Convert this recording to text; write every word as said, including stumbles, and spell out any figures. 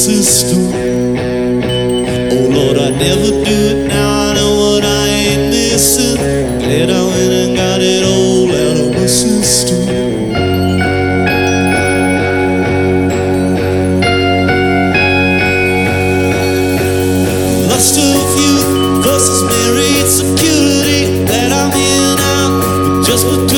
system. Oh Lord, I never do it now. I know what I ain't missing. Glad I went and got it all out of my system. Lust of youth versus married security. That I'm in out just between